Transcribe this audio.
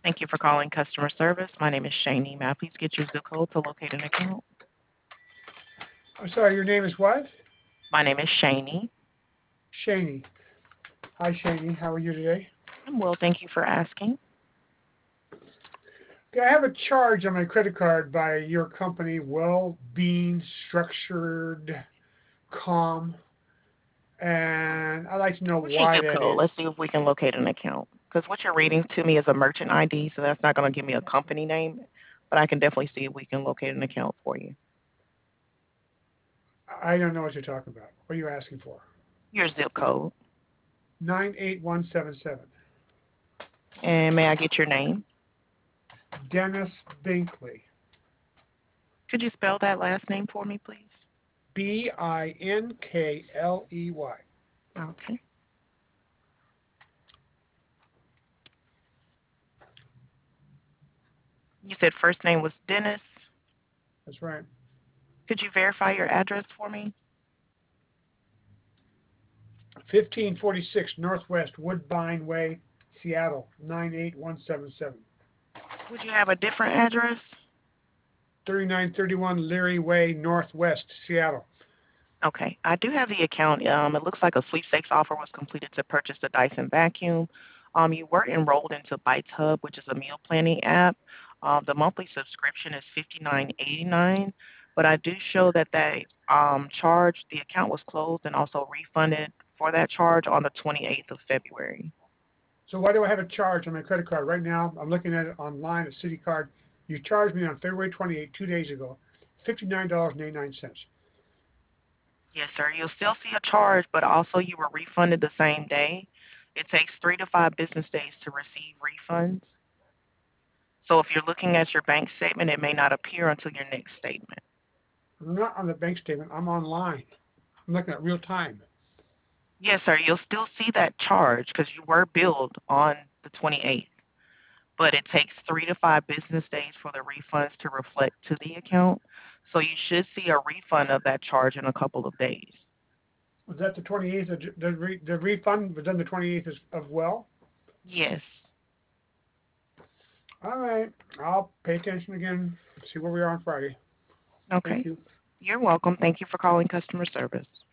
Thank you for calling customer service. My name is Shani. May I please get your zip code to locate an account? I'm sorry, your name is what? My name is Shani. Shani. Hi, Shani. How are you today? I'm well, thank you for asking. Okay, I have a charge on my credit card by your company, Well-Being Structured Com, and I'd like to know What's your why zip that code? is. Let's see if we can locate an account. Because what you're reading to me is a merchant ID, so that's not going to give me a company name, but I can definitely see if we can locate an account for you. I don't know what you're talking about. What are you asking for? Your zip code. 98177. And may I get your name? Dennis Binkley. Could you spell that last name for me, please? Binkley. Okay. You said first name was Dennis. That's right. Could you verify your address for me? 1546 Northwest Woodbine Way, Seattle, 98177. Would you have a different address? 3931 Leary Way, Northwest, Seattle. Okay. I do have the account. It looks like a sweepstakes offer was completed to purchase the Dyson vacuum. You were enrolled into Bites Hub, which is a meal planning app. The monthly subscription is $59.89, but I do show that they charge the account was closed and also refunded for that charge on the 28th of February. So why do I have a charge on my credit card right now? I'm looking at it online at Citi Card. You charged me on February 28th, 2 days ago, $59.89. Yes, sir. You'll still see a charge, but also you were refunded the same day. It takes 3 to 5 business days to receive refunds. So if you're looking at your bank statement, it may not appear until your next statement. I'm not on the bank statement. I'm online. I'm looking at real time. Yes, sir. You'll still see that charge because you were billed on the 28th, but it takes 3 to 5 business days for the refunds to reflect to the account. So you should see a refund of that charge in a couple of days. Was that the 28th? The refund was done the 28th of well? Yes. All right. I'll pay attention again. See where we are on Friday. Thank Okay. you. You're welcome. Thank you for calling customer service.